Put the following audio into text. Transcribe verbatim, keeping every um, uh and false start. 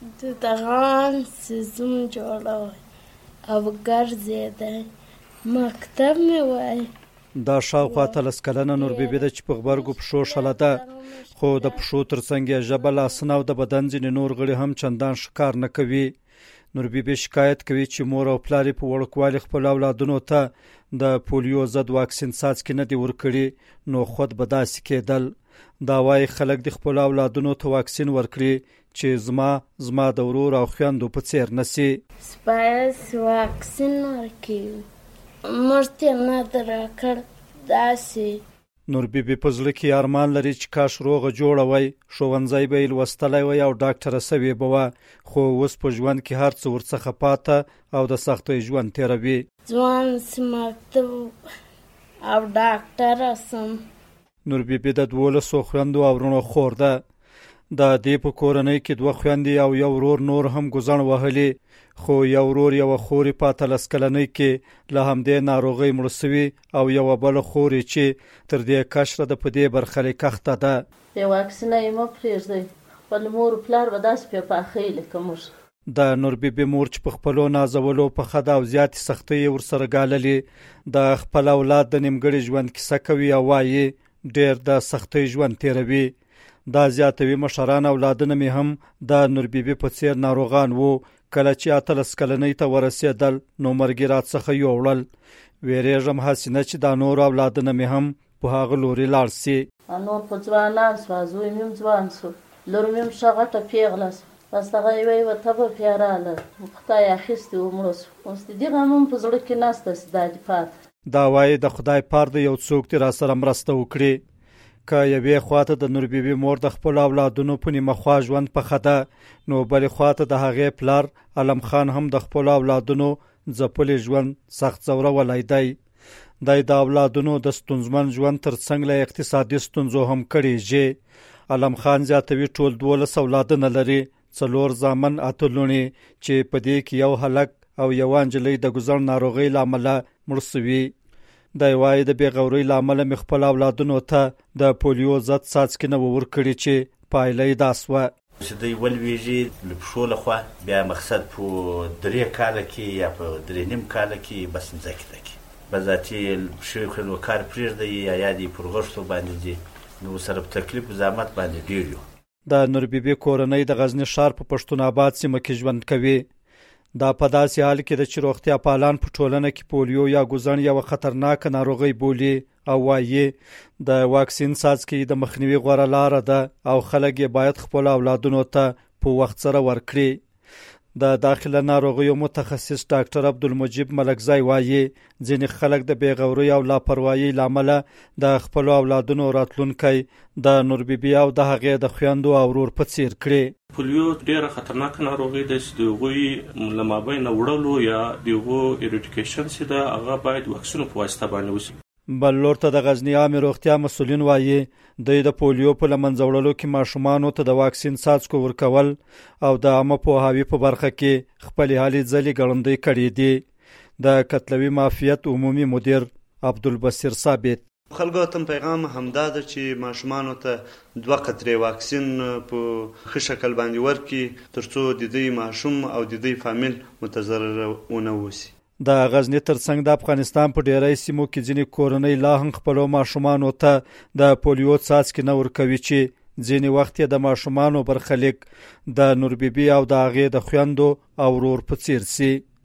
د دغان سیزم جوړوي او ګرځېدی. مکتب مې وای. دا شاوخوا اتلس کلنه نور بیبي ده چې په غبرګو پښو شله ده، خو د پښو ترڅنګ یې ژبه، لاسونه او د بدن ځینې نور غړي هم چندان ښکار نه کوي. نور بیبي شکایت کوي چې مور او پلار یې په وړوکوالي خپل اولادونو ته د پولیو ضد واکسین څاڅکي نه دي ورکړي، نو خود به داسې کېدل. دا وایي خلک د خپل اولادونو ته واکسین ورکړي چې زما زما د ورور او خویندو په څیر نسی. سپایس واکسین ورکړي موږ ته نه ده راکړ داسې. نور بیبي په زړه کې ارمان لري چې کاش روغه جوړه وای، ښوونځی به یې لوستلی وای او ډاکټره سوې به وه، خو اوس په ژوند کې هر څه ورڅخه پاته او د سختۍ ژوند تېروي. ځوان سم مکتب او ډاکټره سم. نور بیبي د دولسو خویندو او وروڼو خور ده. د دې په کورنۍ کې دوه خویندې او یو ورور نور هم ګوزڼ وهلي، خو یو ورور یوه خور یې په اتلس کلنۍ کې له همدې ناروغۍ مړه سوي او یوه بله خور یې چې تر دې کشره ده په دې برخلیک اخته ده. بې واکسینه یې مه پرېږدئ، خپل مور پلار به داسې پرې پاخئ لکه موږ. د نور بیبي مور چې په خپلو نازولو پخه ده او زیاتې سختۍ یې ورسره ګاللې، د خپل اولاد د نیمګړي ژوند کیسه کوي او وایي ډېر د سختۍ ژوند تېروي. دا زیاتوي مشران اولادونه مې هم د نور بیبي په څیر ناروغان وو. کله چې اتلس کلنۍ ته ورسېدل نو مرګ راڅخه یوړل. ویرېږم هسې نه چې دا نور اولادونه مې هم په هغه لوري لاړ سي. نور په ځوانان سوه، زوی مې هم ځوان سو، لور مې هم ښه غټه پیغله سوه، بس دغه یوه یوه تبه پرې راغله، خدای اخیستې و مړه سو. اوس د دې غم هم په زړه کې نسته چې دا دې پاته. دا وایي د خدای پار د یو څوک دې راسره مرسته وکړي. که یوې خواته د نور بیبي مور د خپلو اولادونو په نیمه خوا ژوند پخه ده، نو بلې خواته د هغې پلار علم خان هم د خپلو اولادونو ځپلي ژوند سخت ځورولی دی. دی د اولادونو د ستونزمن ژوند ترڅنګ له اقتصادي ستونزو هم کړېږي. علم خان زیاتوي ټول دولس اولادونه لري، څلور زامن، اته لوڼې، چې په دې کې یو هلک او یوه نجلۍ د ګوزڼ ناروغۍ له امله مړه سوي. دی وایي د بېغورۍ له امله مې خپل اولادونو ته د پولیو ضد څاڅکي نه ورکړي چې پایله یې دا سوه چې دوی ولویږي له پښو له خوا، بیا مقصد په درې کاله کې یا په درې نیم کاله کې بس مځکې ته کې به ذاتي پښې خلو کار پرېږدي یا یا دې پر غښتو باندې دي، نو سره په تکلیف و زحمت باندې ډېر یو. د نور بیبي کورنۍ د غزني ښار په پښتون آباد سیمه کې ژوند کوي. دا په داسې حال کې ده چې روغتیا پالان په ټولنه کې پولیو یا ګوزڼ یوه خطرناکه ناروغۍ بولي او وایي د واکسین څاڅکي د مخنیوي غوره لاره ده او خلک یې باید خپلو اولادونو ته په وخت سره ورکړي. د داخله ناروغیو متخصص ډاکټر عبدالمجید ملکزی وایي ځینې خلک د بېغورۍ او لاپروایۍ له امله د خپلو اولادونو راتلونکی د نور بیبي او د هغې د خویندو او ورور په څیر کړي. پولیو ډېره خطرناکه ناروغي ده چې د هغوی له مابینه وړلو یا د هغو ایریډیکیشن چې ده هغه باید واکسینو په واسطه باندې وشي. بل لور ته د غزني عامې روغتیا مسؤلین وایي دوی د پولیو په له منځه وړلو کې ماشومانو ته د واکسین څاڅکو ورکول او د عامه پوهاوي په برخه کې خپلې هلې ځلې ګړندۍ کړي دي. د کتلوي معافیت عمومي مدیر عبدالبصیر ثابت خلکو ته پیغام همدا ده چې ماشومانو ته دوه قطرې واکسین په ښه شکل باندې ورکړي ترڅو د دوی ماشوم او د دوی فامیل متضرر ونه وشي. د غزني ترڅنګ د افغانستان په ډیری سیمو کې ځینې کورنۍ لا هم خپلو ماشومانو ته د پولیو څاڅکي نه ورکوي چې ځینې وخت یې د ماشومانو برخلیک د نور بیبي او د هغې د خویندو او ورور په څیر سي.